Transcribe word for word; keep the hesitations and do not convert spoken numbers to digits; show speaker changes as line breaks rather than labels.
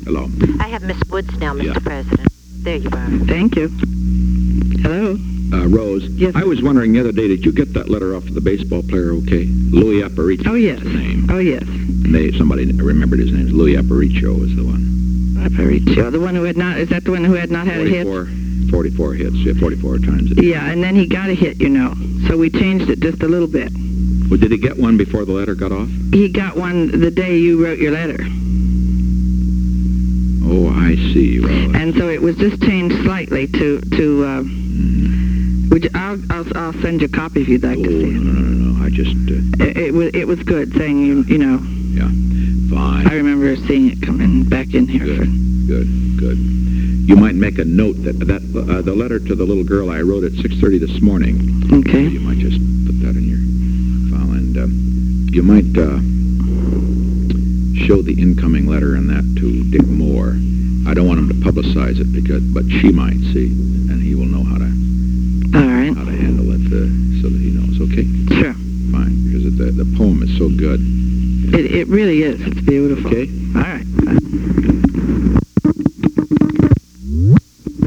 Hello.
I have Miss Woods now, Mister
Yeah.
President. There you are.
Thank you. Hello?
Uh, Rose,
Yes.
I was wondering the other day, did you get that letter off of the baseball player okay? Louis Aparicio
Oh, yes.
was the name.
Oh, yes.
And they, somebody remembered his name. Louis Aparicio was the one.
Aparicio. The one who had not, is that the one who had not had a hit?
forty-four, forty-four hits, yeah, forty-four times. It.
Yeah, and then he got a hit, you know. So we changed it just a little bit.
Well, did he get one before the letter got off?
He got one the day you wrote your letter.
Oh, I see. Well,
And so it was just changed slightly to, to uh,
mm,
would you, I'll, I'll, I'll send you a copy if you'd like
oh,
to see
no,
it.
no, no, no. I just, uh,
It, it was it was good, saying, you, you know,
yeah, fine.
I remember seeing it coming back in here.
Good,
For,
good, good. You might make a note that that uh, the letter to the little girl I wrote at six thirty this morning.
okay.
You might just put that in your file, and um, you might uh, show the incoming letter and that to Dick Moore. I don't want him to publicize it because, but she might see, and he will know how to
All right.
how to handle it uh, so that he knows. Okay,
Sure.
fine, because it, the the poem is so good.
It, it really is. It's beautiful.
Okay.
All right.